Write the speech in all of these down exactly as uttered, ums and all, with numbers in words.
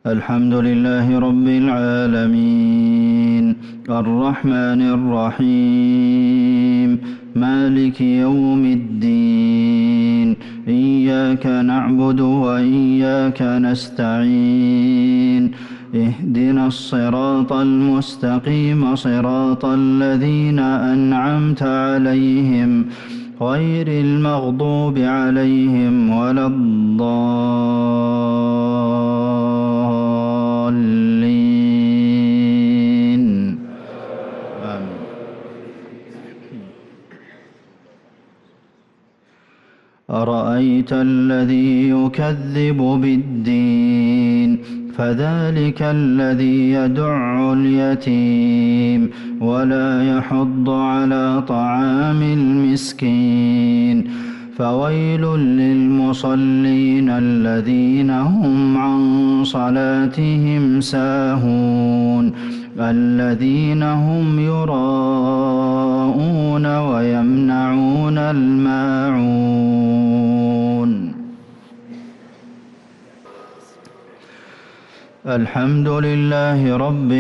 الحمد لله رب العالمين الرحمن الرحيم مالك يوم الدين إياك نعبد وإياك نستعين اهدنا الصراط المستقيم صراط الذين أنعمت عليهم غير المغضوب عليهم ولا الضالين آمين. أرأيت الذي يكذب بالدين فذلك الذي يدع اليتيم ولا يحض على طعام المسكين فويل للمصلين الذين هم عن صلاتهم ساهون الذين هم يراءون ويمنعون الماعون. الحمد لله رب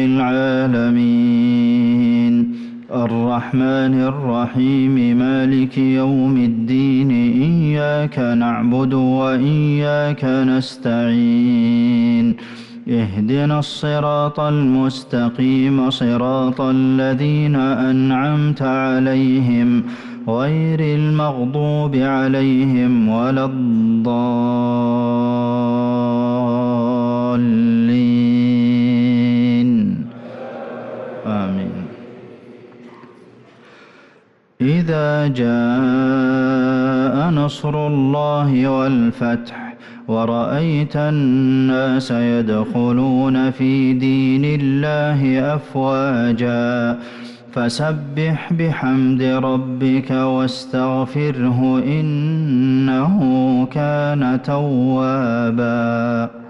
العالمين الرحمن الرحيم مالك يوم الدين إياك نعبد وإياك نستعين اهدنا الصراط المستقيم صراط الذين أنعمت عليهم غير المغضوب عليهم ولا الضالين آمين. إذا جاء نصر الله والفتح ورأيت الناس يدخلون في دين الله أفواجا فسبح بحمد ربك واستغفره إنه كان توابا.